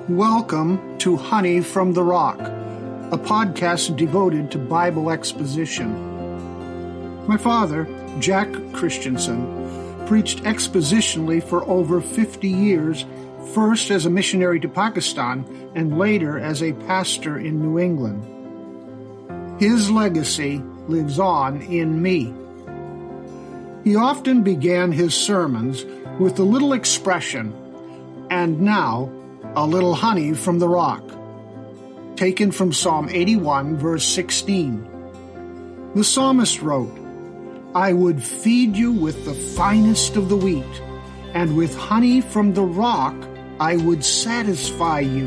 Welcome to Honey from the Rock, a podcast devoted to Bible exposition. My father, Jack Christensen, preached expositionally for over 50 years, first as a missionary to Pakistan and later as a pastor in New England. His legacy lives on in me. He often began his sermons with the little expression, "And now, a little honey from the rock," taken from Psalm 81, verse 16. The psalmist wrote, "I would feed you with the finest of the wheat, and with honey from the rock I would satisfy you."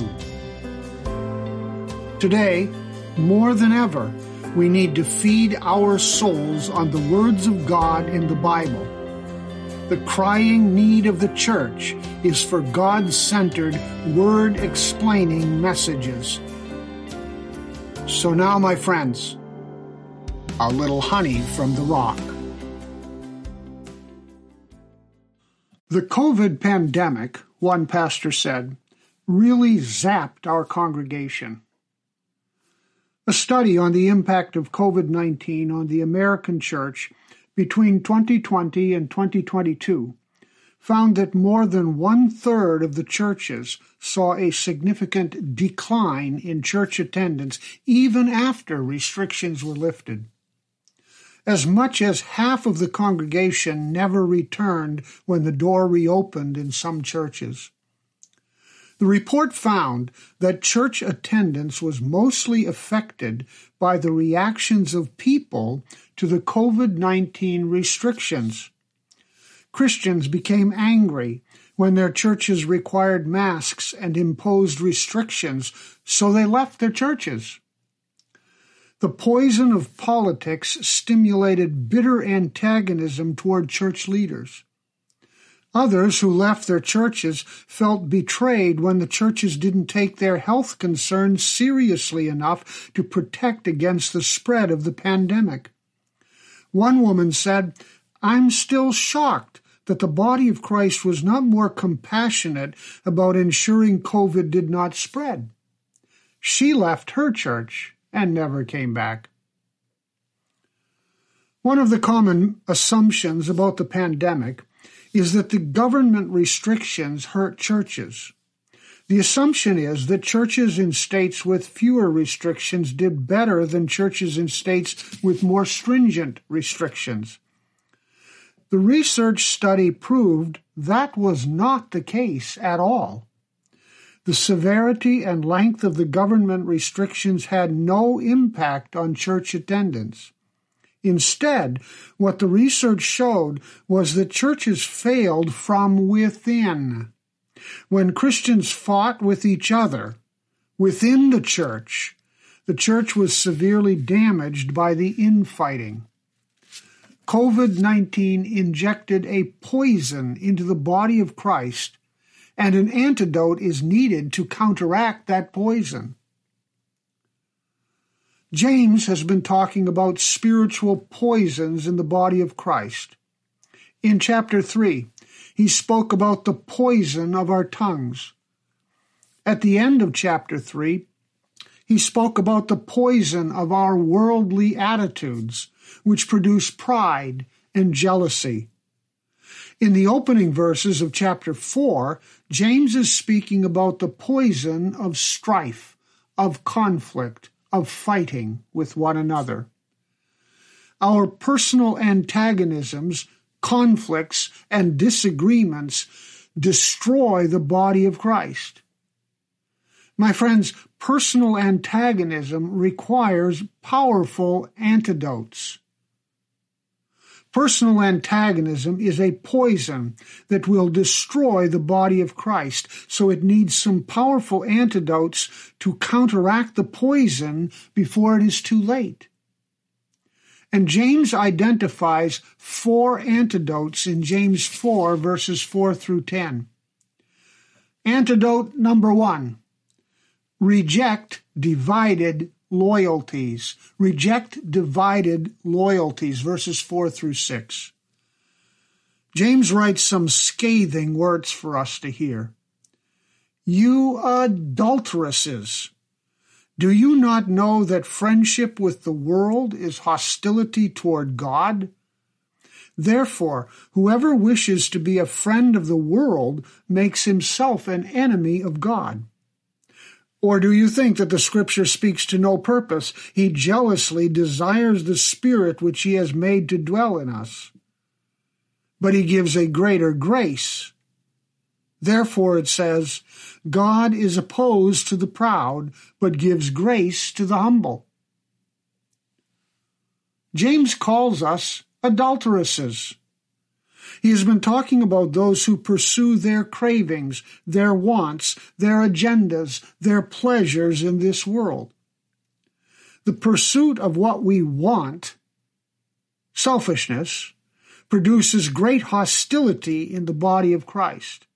Today, more than ever, we need to feed our souls on the words of God in the Bible. The crying need of the church is for God-centered, word-explaining messages. So now, my friends, a little honey from the rock. The COVID pandemic, one pastor said, really zapped our congregation. A study on the impact of COVID-19 on the American church between 2020 and 2022 found that more than one-third of the churches saw a significant decline in church attendance even after restrictions were lifted. As much as half of the congregation never returned when the door reopened in some churches. The report found that church attendance was mostly affected by the reactions of people to the COVID-19 restrictions. Christians became angry when their churches required masks and imposed restrictions, so they left their churches. The poison of politics stimulated bitter antagonism toward church leaders. Others who left their churches felt betrayed when the churches didn't take their health concerns seriously enough to protect against the spread of the pandemic. One woman said, "I'm still shocked that the body of Christ was not more compassionate about ensuring COVID did not spread." She left her church and never came back. One of the common assumptions about the pandemic is that the government restrictions hurt churches. The assumption is that churches in states with fewer restrictions did better than churches in states with more stringent restrictions. The research study proved that was not the case at all. The severity and length of the government restrictions had no impact on church attendance. Instead, what the research showed was that churches failed from within. When Christians fought with each other within the church was severely damaged by the infighting. COVID-19 injected a poison into the body of Christ, and an antidote is needed to counteract that poison. James has been talking about spiritual poisons in the body of Christ. In chapter 3, he spoke about the poison of our tongues. At the end of chapter 3, he spoke about the poison of our worldly attitudes, which produce pride and jealousy. In the opening verses of chapter 4, James is speaking about the poison of strife, of conflict, of fighting with one another. Our personal antagonisms, conflicts, and disagreements destroy the body of Christ. My friends, personal antagonism requires powerful antidotes. Personal antagonism is a poison that will destroy the body of Christ, so it needs some powerful antidotes to counteract the poison before it is too late. And James identifies 4 antidotes in James 4, verses 4 through 10. Antidote number 1, reject divided loyalties. Reject divided loyalties, verses 4 through 6. James writes some scathing words for us to hear. You adulteresses! Do you not know that friendship with the world is hostility toward God? Therefore, whoever wishes to be a friend of the world makes himself an enemy of God. Or do you think that the Scripture speaks to no purpose? He jealously desires the Spirit which he has made to dwell in us. But he gives a greater grace. Therefore it says, God is opposed to the proud, but gives grace to the humble. James calls us adulteresses. He has been talking about those who pursue their cravings, their wants, their agendas, their pleasures in this world. The pursuit of what we want, selfishness, produces great hostility in the body of Christ.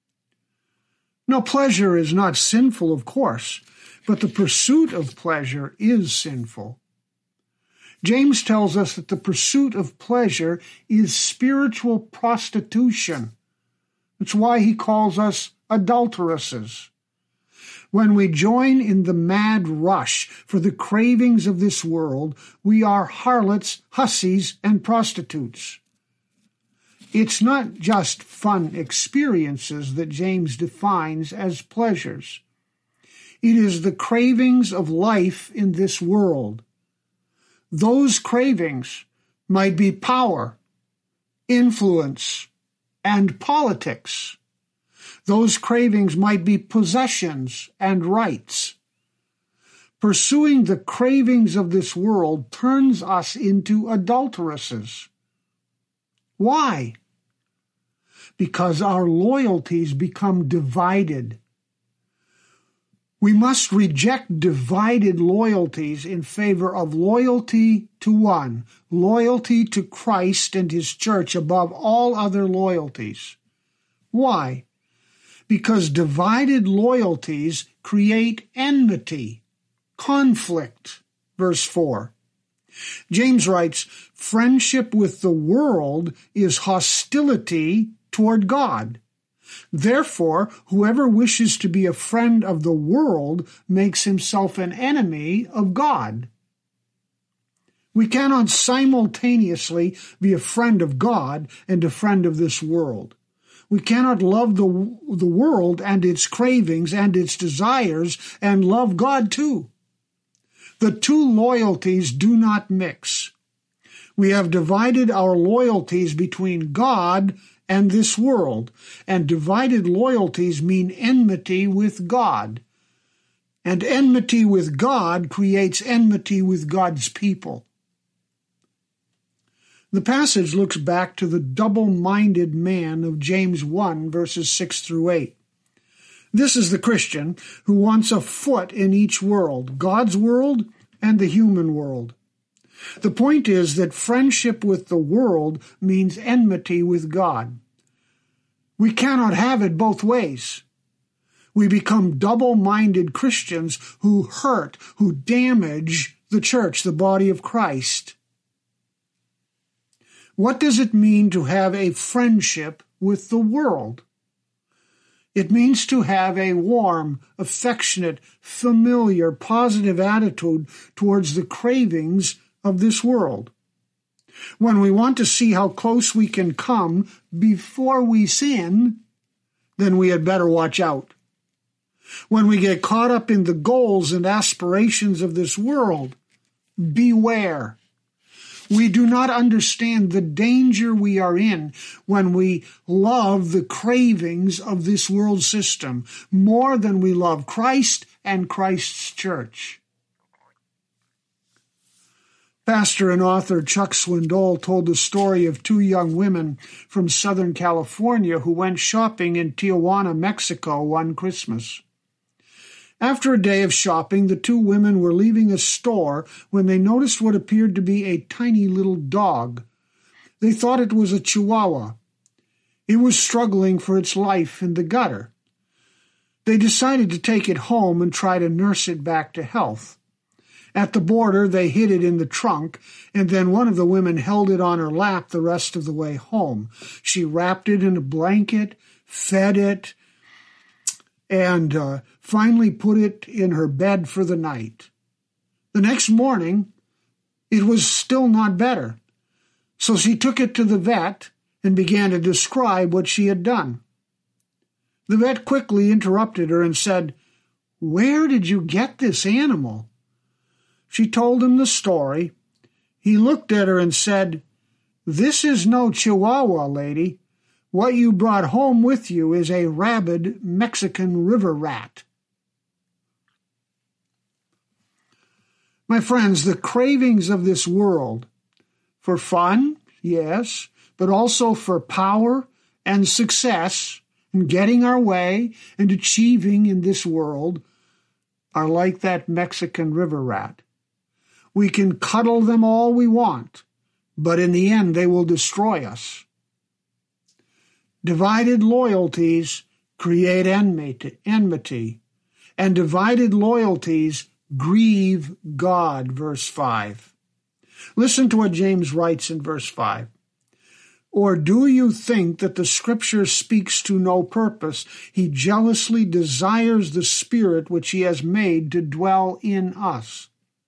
Now, pleasure is not sinful, of course, but the pursuit of pleasure is sinful. James tells us that the pursuit of pleasure is spiritual prostitution. That's why he calls us adulteresses. When we join in the mad rush for the cravings of this world, we are harlots, hussies, and prostitutes. It's not just fun experiences that James defines as pleasures. It is the cravings of life in this world. Those cravings might be power, influence, and politics. Those cravings might be possessions and rights. Pursuing the cravings of this world turns us into adulteresses. Why? Because our loyalties become divided. We must reject divided loyalties in favor of loyalty to one, loyalty to Christ and His church above all other loyalties. Why? Because divided loyalties create enmity, conflict. Verse 4. James writes, friendship with the world is hostility toward God. Therefore, whoever wishes to be a friend of the world makes himself an enemy of God. We cannot simultaneously be a friend of God and a friend of this world. We cannot love the world and its cravings and its desires and love God too. The two loyalties do not mix. We have divided our loyalties between God and this world, and divided loyalties mean enmity with God. And enmity with God creates enmity with God's people. The passage looks back to the double-minded man of James 1, verses 6 through 8. This is the Christian who wants a foot in each world, God's world and the human world. The point is that friendship with the world means enmity with God. We cannot have it both ways. We become double-minded Christians who hurt, who damage the church, the body of Christ. What does it mean to have a friendship with the world? It means to have a warm, affectionate, familiar, positive attitude towards the cravings of this world. When we want to see how close we can come before we sin, then we had better watch out. When we get caught up in the goals and aspirations of this world, beware. We do not understand the danger we are in when we love the cravings of this world system more than we love Christ and Christ's church. Pastor and author Chuck Swindoll told the story of two young women from Southern California who went shopping in Tijuana, Mexico one Christmas. After a day of shopping, the two women were leaving a store when they noticed what appeared to be a tiny little dog. They thought it was a Chihuahua. It was struggling for its life in the gutter. They decided to take it home and try to nurse it back to health. At the border, they hid it in the trunk, and then one of the women held it on her lap the rest of the way home. She wrapped it in a blanket, fed it, and finally put it in her bed for the night. The next morning, it was still not better, so she took it to the vet and began to describe what she had done. The vet quickly interrupted her and said, "Where did you get this animal?" She told him the story. He looked at her and said, "This is no Chihuahua, lady. What you brought home with you is a rabid Mexican river rat." My friends, the cravings of this world for fun, yes, but also for power and success and getting our way and achieving in this world are like that Mexican river rat. We can cuddle them all we want, but in the end they will destroy us. Divided loyalties create enmity, and divided loyalties grieve God, verse 5. Listen to what James writes in verse 5. "Or do you think that the Scripture speaks to no purpose? He jealously desires the Spirit which he has made to dwell in us."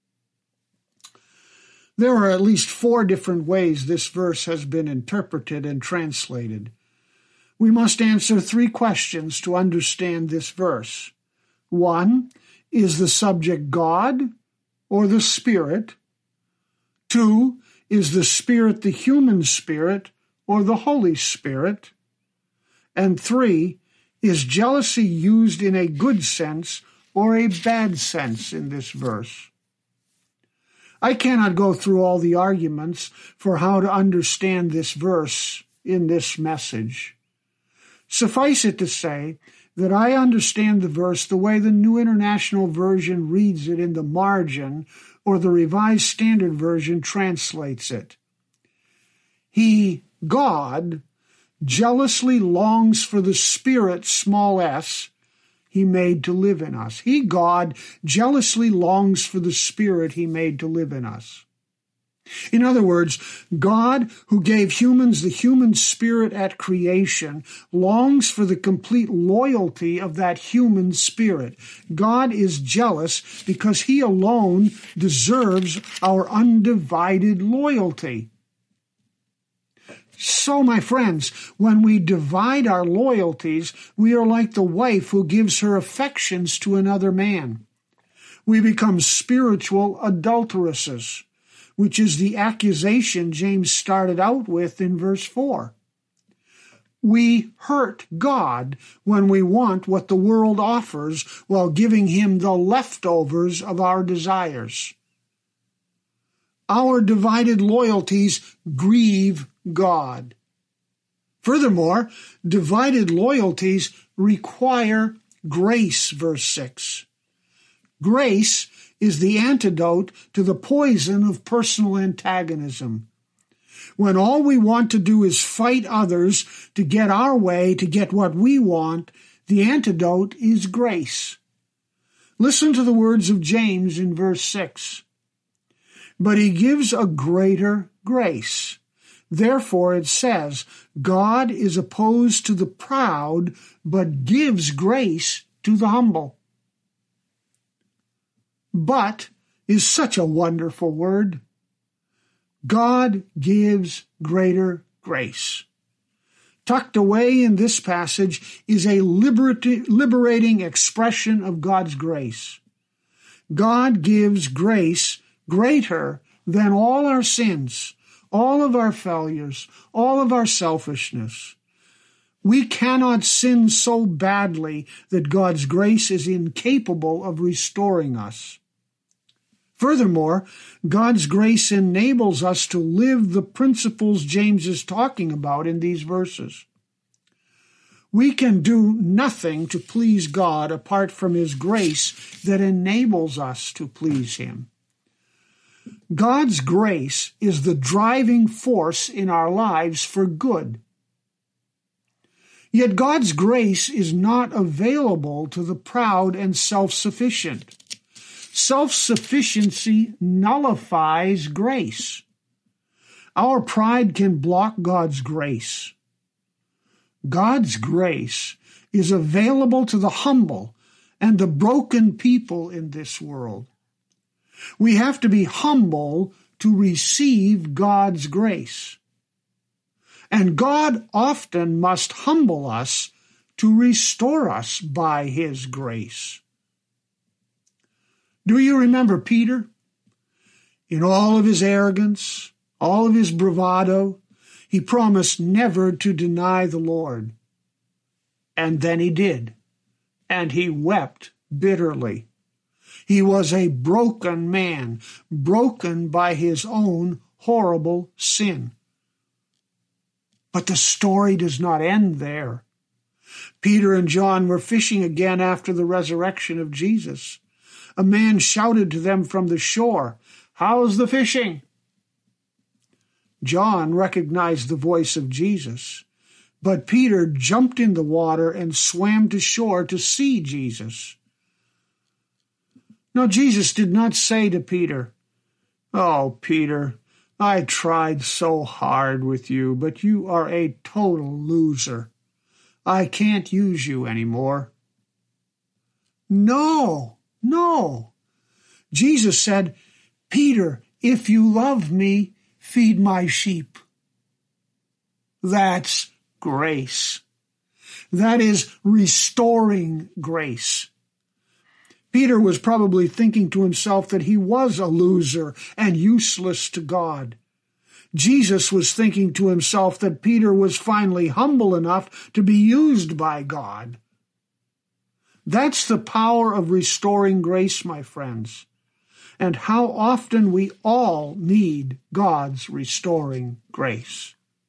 There are at least 4 different ways this verse has been interpreted and translated. We must answer 3 questions to understand this verse. 1, is the subject God or the Spirit? 2, is the Spirit the human spirit or the Holy Spirit? And 3, is jealousy used in a good sense or a bad sense in this verse? I cannot go through all the arguments for how to understand this verse in this message. Suffice it to say that I understand the verse the way the New International Version reads it in the margin, or the Revised Standard Version translates it. He, God, jealously longs for the Spirit, small s, he made to live in us. He, God, jealously longs for the Spirit he made to live in us. In other words, God, who gave humans the human spirit at creation, longs for the complete loyalty of that human spirit. God is jealous because he alone deserves our undivided loyalty. So, my friends, when we divide our loyalties, we are like the wife who gives her affections to another man. We become spiritual adulteresses, which is the accusation James started out with in verse 4. We hurt God when we want what the world offers while giving him the leftovers of our desires. Our divided loyalties grieve God. Furthermore, divided loyalties require grace, verse 6. Grace is the antidote to the poison of personal antagonism. When all we want to do is fight others to get our way, to get what we want, the antidote is grace. Listen to the words of James in verse 6. But he gives a greater grace. Therefore it says, God is opposed to the proud, but gives grace to the humble. But is such a wonderful word. God gives greater grace. Tucked away in this passage is a liberating expression of God's grace. God gives grace greater than all our sins, all of our failures, all of our selfishness. We cannot sin so badly that God's grace is incapable of restoring us. Furthermore, God's grace enables us to live the principles James is talking about in these verses. We can do nothing to please God apart from his grace that enables us to please him. God's grace is the driving force in our lives for good. Yet God's grace is not available to the proud and self-sufficient. Self-sufficiency nullifies grace. Our pride can block God's grace. God's grace is available to the humble and the broken people in this world. We have to be humble to receive God's grace. And God often must humble us to restore us by his grace. Do you remember Peter? In all of his arrogance, all of his bravado, he promised never to deny the Lord. And then he did, and he wept bitterly. He was a broken man, broken by his own horrible sin. But the story does not end there. Peter and John were fishing again after the resurrection of Jesus. A man shouted to them from the shore, "How's the fishing?" John recognized the voice of Jesus, but Peter jumped in the water and swam to shore to see Jesus. Now, Jesus did not say to Peter, "Oh, Peter, I tried so hard with you, but you are a total loser. I can't use you anymore." No. Jesus said, "Peter, if you love me, feed my sheep." That's grace. That is restoring grace. Peter was probably thinking to himself that he was a loser and useless to God. Jesus was thinking to himself that Peter was finally humble enough to be used by God. That's the power of restoring grace, my friends, and how often we all need God's restoring grace.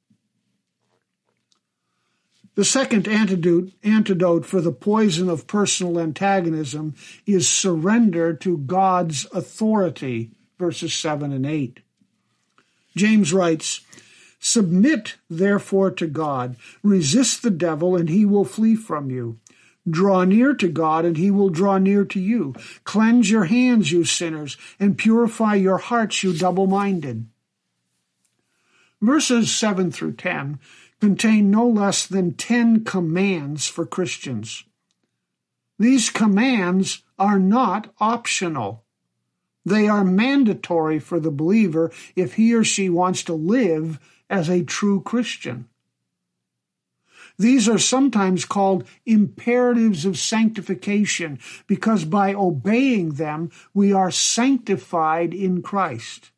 The second antidote for the poison of personal antagonism is surrender to God's authority, verses 7 and 8. James writes, "Submit therefore to God, resist the devil, and he will flee from you. Draw near to God, and he will draw near to you. Cleanse your hands, you sinners, and purify your hearts, you double-minded." Verses 7 through 10 contain no less than 10 commands for Christians. These commands are not optional. They are mandatory for the believer if he or she wants to live as a true Christian. These are sometimes called imperatives of sanctification because by obeying them we are sanctified in Christ.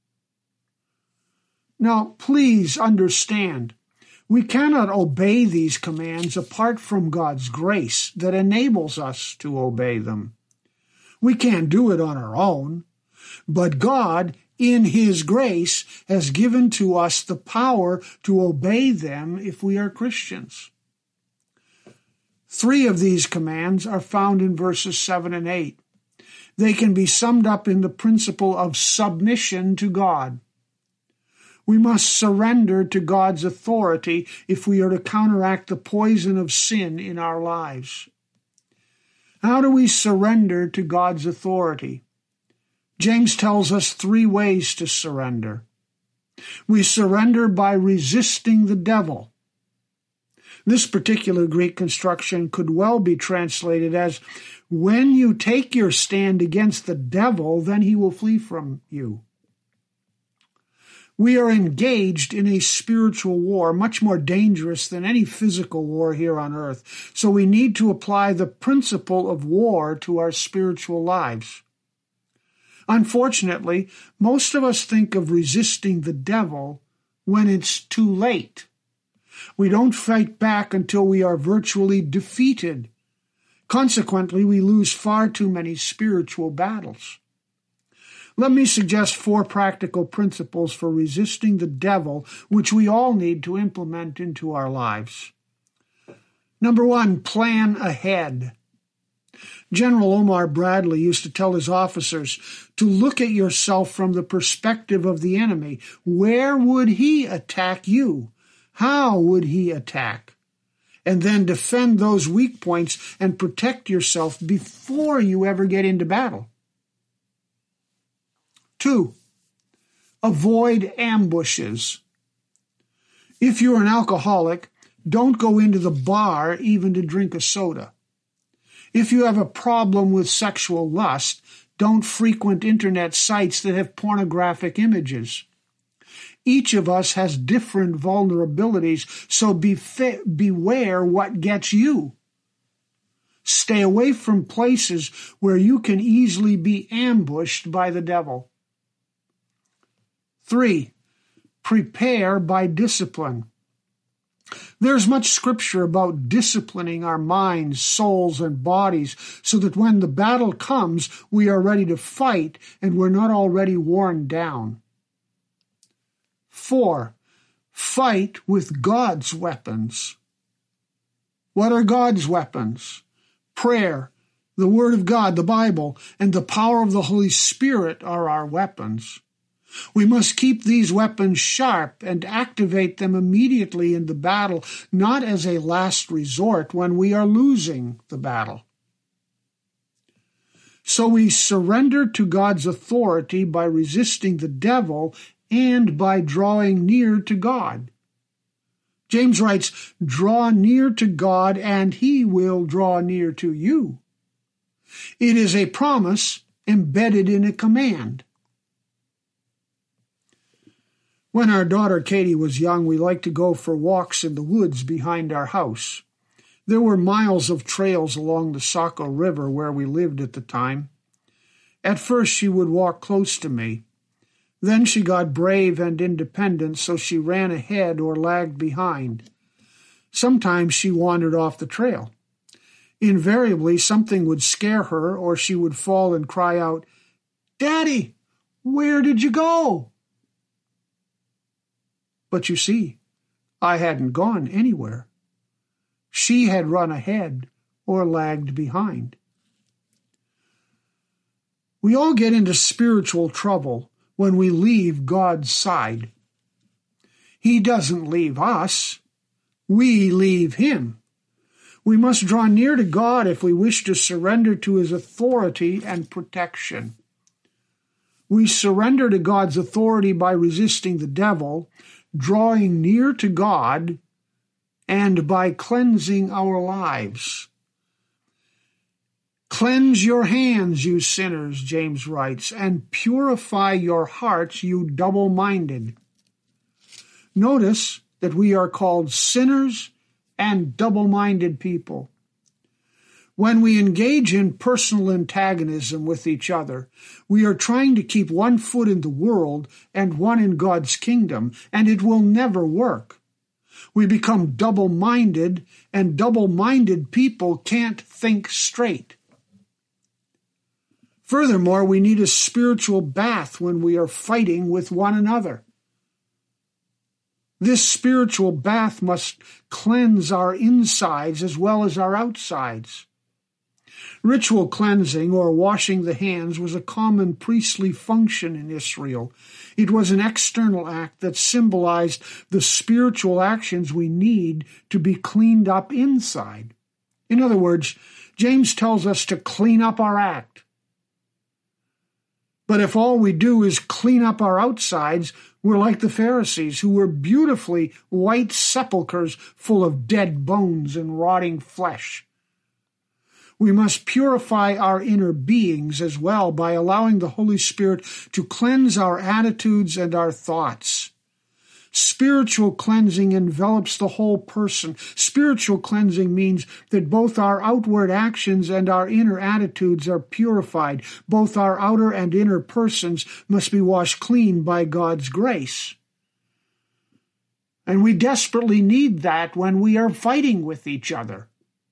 Now, please understand, we cannot obey these commands apart from God's grace that enables us to obey them. We can't do it on our own, but God, in his grace, has given to us the power to obey them if we are Christians. 3 of these commands are found in verses 7 and 8. They can be summed up in the principle of submission to God. We must surrender to God's authority if we are to counteract the poison of sin in our lives. How do we surrender to God's authority? James tells us 3 ways to surrender. We surrender by resisting the devil. This particular Greek construction could well be translated as, when you take your stand against the devil, then he will flee from you. We are engaged in a spiritual war, much more dangerous than any physical war here on earth, so we need to apply the principle of war to our spiritual lives. Unfortunately, most of us think of resisting the devil when it's too late. We don't fight back until we are virtually defeated. Consequently, we lose far too many spiritual battles. Let me suggest 4 practical principles for resisting the devil, which we all need to implement into our lives. Number 1, plan ahead. General Omar Bradley used to tell his officers to look at yourself from the perspective of the enemy. Where would he attack you? How would he attack? And then defend those weak points and protect yourself before you ever get into battle. 2, avoid ambushes. If you're an alcoholic, Don't go into the bar even to drink a soda. If you have a problem with sexual lust, don't frequent internet sites that have pornographic images. Each of us has different vulnerabilities, so beware what gets you. Stay away from places where you can easily be ambushed by the devil. 3. Prepare by discipline. There's much scripture about disciplining our minds, souls, and bodies so that when the battle comes, we are ready to fight and we're not already worn down. 4. Fight with God's weapons. What are God's weapons? Prayer, the Word of God, the Bible, and the power of the Holy Spirit are our weapons. We must keep these weapons sharp and activate them immediately in the battle, not as a last resort when we are losing the battle. So we surrender to God's authority by resisting the devil and by drawing near to God. James writes, "Draw near to God, and he will draw near to you." It is a promise embedded in a command. When our daughter Katie was young, we liked to go for walks in the woods behind our house. There were miles of trails along the Saco River where we lived at the time. At first she would walk close to me. Then she got brave and independent, so she ran ahead or lagged behind. Sometimes she wandered off the trail. Invariably, something would scare her, or she would fall and cry out, "Daddy, where did you go?" But you see, I hadn't gone anywhere. She had run ahead or lagged behind. We all get into spiritual trouble when we leave God's side. He doesn't leave us. We leave him. We must draw near to God if we wish to surrender to his authority and protection. We surrender to God's authority by resisting the devil, drawing near to God, and by cleansing our lives. "Cleanse your hands, you sinners," James writes, "and purify your hearts, you double-minded." Notice that we are called sinners and double-minded people. When we engage in personal antagonism with each other, we are trying to keep one foot in the world and one in God's kingdom, and it will never work. We become double-minded, and double-minded people can't think straight. Furthermore, we need a spiritual bath when we are fighting with one another. This spiritual bath must cleanse our insides as well as our outsides. Ritual cleansing, or washing the hands, was a common priestly function in Israel. It was an external act that symbolized the spiritual actions we need to be cleaned up inside. In other words, James tells us to clean up our act. But if all we do is clean up our outsides, we're like the Pharisees, who were beautifully white sepulchres full of dead bones and rotting flesh. We must purify our inner beings as well by allowing the Holy Spirit to cleanse our attitudes and our thoughts. Spiritual cleansing envelops the whole person. Spiritual cleansing means that both our outward actions and our inner attitudes are purified. Both our outer and inner persons must be washed clean by God's grace. And we desperately need that when we are fighting with each other.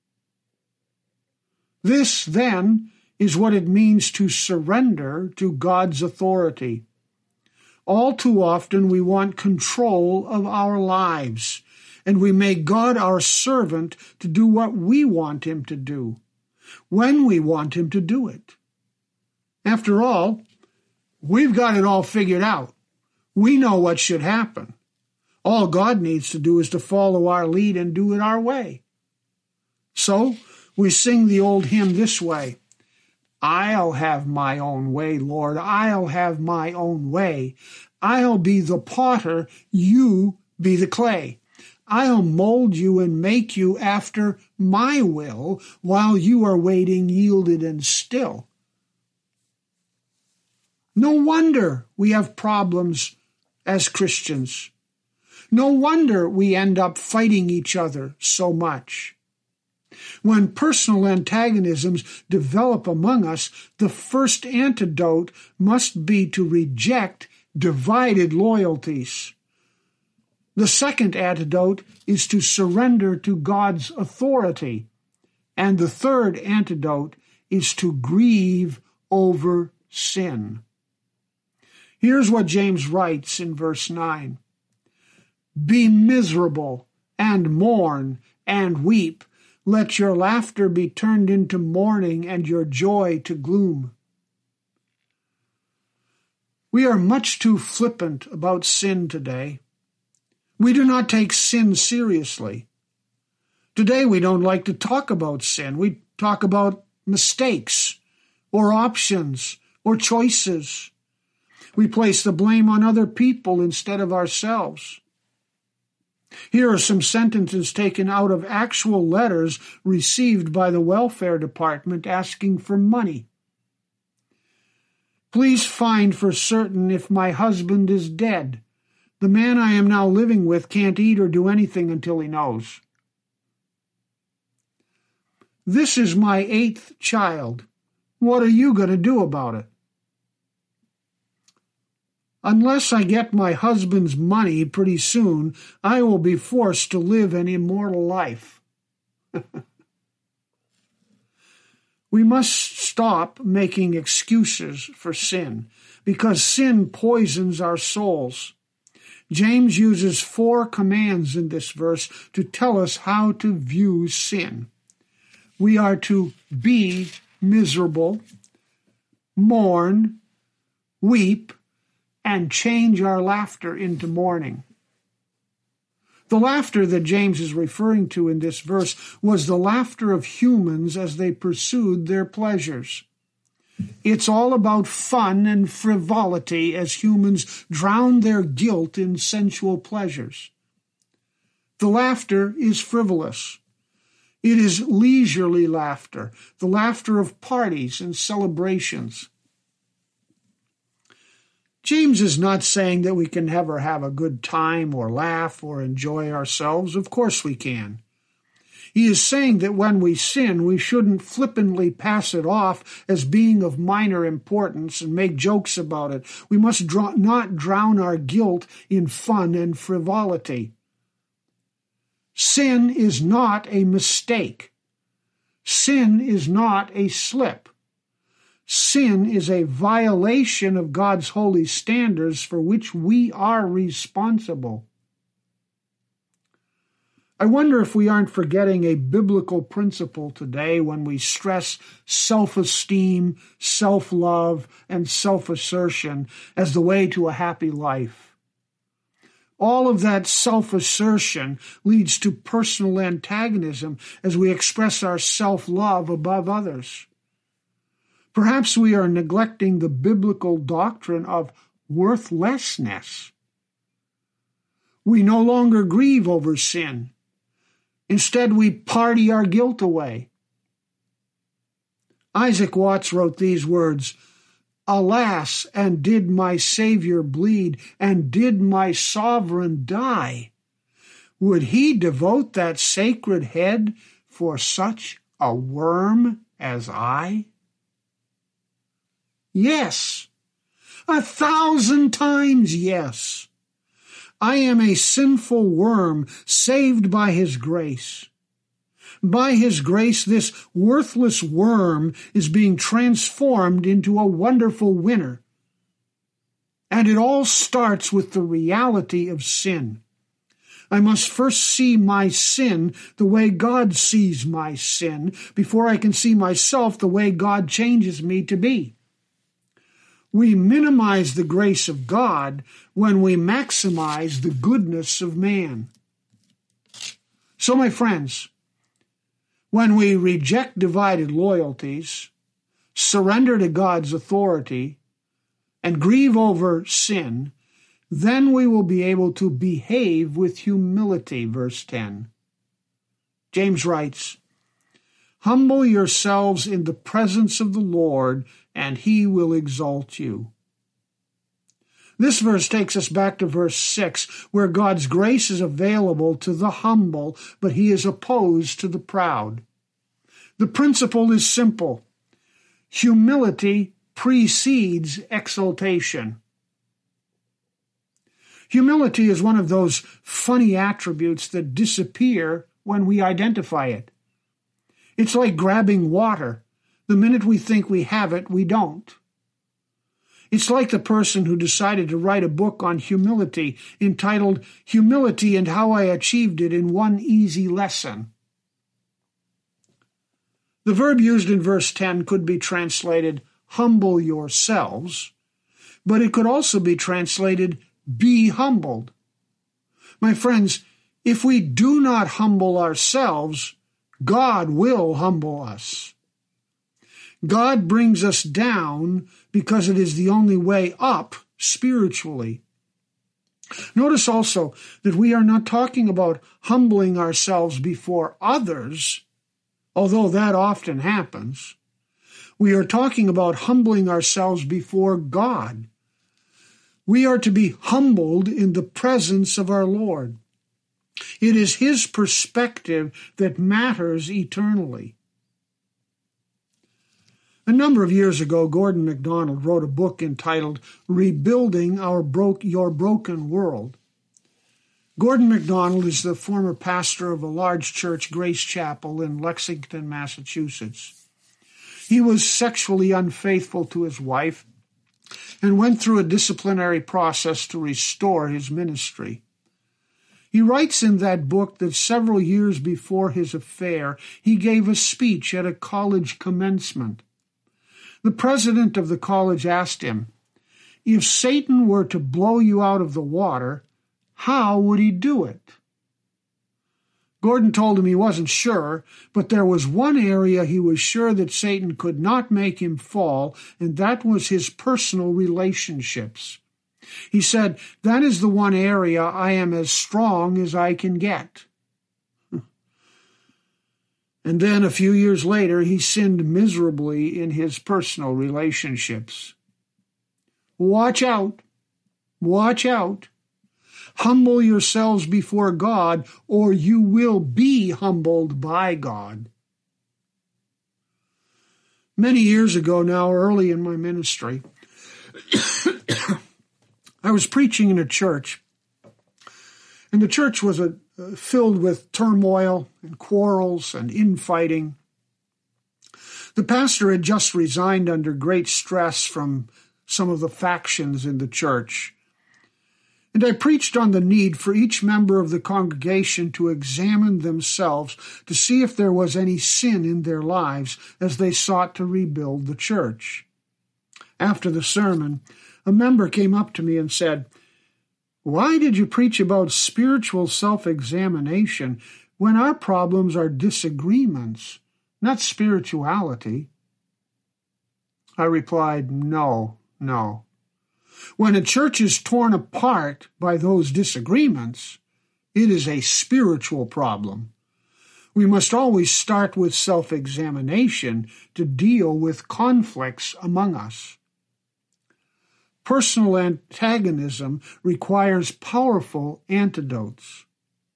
This, then, is what it means to surrender to God's authority. All too often we want control of our lives, and we make God our servant to do what we want him to do, when we want him to do it. After all, we've got it all figured out. We know what should happen. All God needs to do is to follow our lead and do it our way. So we sing the old hymn this way: "I'll have my own way, Lord, I'll have my own way. I'll be the potter, you be the clay. I'll mold you and make you after my will while you are waiting yielded and still. No wonder we have problems as Christians. No wonder we end up fighting each other so much. When personal antagonisms develop among us, the first antidote must be to reject divided loyalties. The second antidote is to surrender to God's authority. And the third antidote is to grieve over sin. Here's what James writes in verse 9. Be miserable and mourn and weep. Let your laughter be turned into mourning and your joy to gloom. We are much too flippant about sin today. We do not take sin seriously. Today we don't like to talk about sin. We talk about mistakes or options or choices. We place the blame on other people instead of ourselves. Here are some sentences taken out of actual letters received by the welfare department asking for money. Please find for certain if my husband is dead. The man I am now living with can't eat or do anything until he knows. This is my 8th child. What are you going to do about it? Unless I get my husband's money pretty soon, I will be forced to live an immortal life. We must stop making excuses for sin, because sin poisons our souls. James uses 4 commands in this verse to tell us how to view sin. We are to be miserable, mourn, weep, and change our laughter into mourning. The laughter that James is referring to in this verse was the laughter of humans as they pursued their pleasures. It's all about fun and frivolity as humans drown their guilt in sensual pleasures. The laughter is frivolous. It is leisurely laughter, the laughter of parties and celebrations. James is not saying that we can never have a good time or laugh or enjoy ourselves. Of course we can. He is saying that when we sin, we shouldn't flippantly pass it off as being of minor importance and make jokes about it. We must not drown our guilt in fun and frivolity. Sin is not a mistake. Sin is not a slip. Sin is a violation of God's holy standards for which we are responsible. I wonder if we aren't forgetting a biblical principle today when we stress self-esteem, self-love, and self-assertion as the way to a happy life. All of that self-assertion leads to personal antagonism as we express our self-love above others. Perhaps we are neglecting the biblical doctrine of worthlessness. We no longer grieve over sin. Instead, we party our guilt away. Isaac Watts wrote these words, "Alas, and did my Savior bleed, and did my sovereign die? Would he devote that sacred head for such a worm as I?" Yes, 1,000 times yes. I am a sinful worm saved by his grace. By his grace, this worthless worm is being transformed into a wonderful winner. And it all starts with the reality of sin. I must first see my sin the way God sees my sin before I can see myself the way God changes me to be. We minimize the grace of God when we maximize the goodness of man. So, my friends, when we reject divided loyalties, surrender to God's authority, and grieve over sin, Then we will be able to behave with humility, verse 10. James writes, "Humble yourselves in the presence of the Lord, and he will exalt you." This verse takes us back to verse 6, where God's grace is available to the humble, but he is opposed to the proud. The principle is simple. Humility precedes exaltation. Humility is one of those funny attributes that disappear when we identify it. It's like grabbing water. The minute we think we have it, we don't. It's like the person who decided to write a book on humility entitled "Humility and How I Achieved It in One Easy Lesson." The verb used in verse 10 could be translated "humble yourselves," but it could also be translated "be humbled." My friends, if we do not humble ourselves, God will humble us. God brings us down because it is the only way up spiritually. Notice also that we are not talking about humbling ourselves before others, although that often happens. We are talking about humbling ourselves before God. We are to be humbled in the presence of our Lord. It is his perspective that matters eternally. A number of years ago, Gordon MacDonald wrote a book entitled "Rebuilding Your Broken World." Gordon MacDonald is the former pastor of a large church, Grace Chapel, in Lexington, Massachusetts. He was sexually unfaithful to his wife and went through a disciplinary process to restore his ministry. He writes in that book that several years before his affair, he gave a speech at a college commencement. The president of the college asked him, "If Satan were to blow you out of the water, how would he do it?" Gordon told him he wasn't sure, but there was one area he was sure that Satan could not make him fall, and that was his personal relationships. He said, "That is the one area I am as strong as I can get." And then a few years later, he sinned miserably in his personal relationships. Watch out. Watch out. Humble yourselves before God, or you will be humbled by God. Many years ago now, early in my ministry, I was preaching in a church, and the church was filled with turmoil and quarrels and infighting. The pastor had just resigned under great stress from some of the factions in the church. And I preached on the need for each member of the congregation to examine themselves to see if there was any sin in their lives as they sought to rebuild the church. After the sermon, a member came up to me and said, "Why did you preach about spiritual self-examination when our problems are disagreements, not spirituality?" I replied, No. When a church is torn apart by those disagreements, it is a spiritual problem. We must always start with self-examination to deal with conflicts among us. Personal antagonism requires powerful antidotes.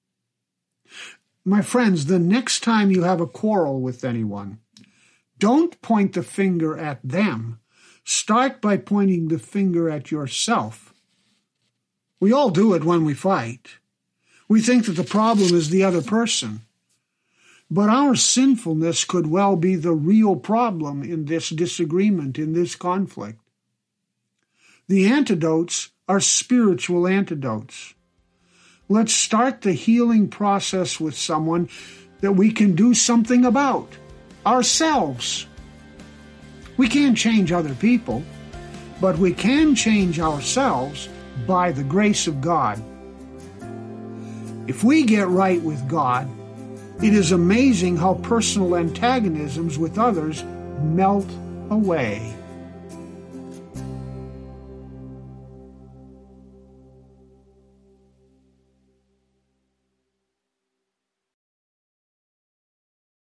My friends, the next time you have a quarrel with anyone, don't point the finger at them. Start by pointing the finger at yourself. We all do it when we fight. We think that the problem is the other person. But our sinfulness could well be the real problem in this disagreement, in this conflict. The antidotes are spiritual antidotes. Let's start the healing process with someone that we can do something about, ourselves. We can't change other people, but we can change ourselves by the grace of God. If we get right with God, it is amazing how personal antagonisms with others melt away.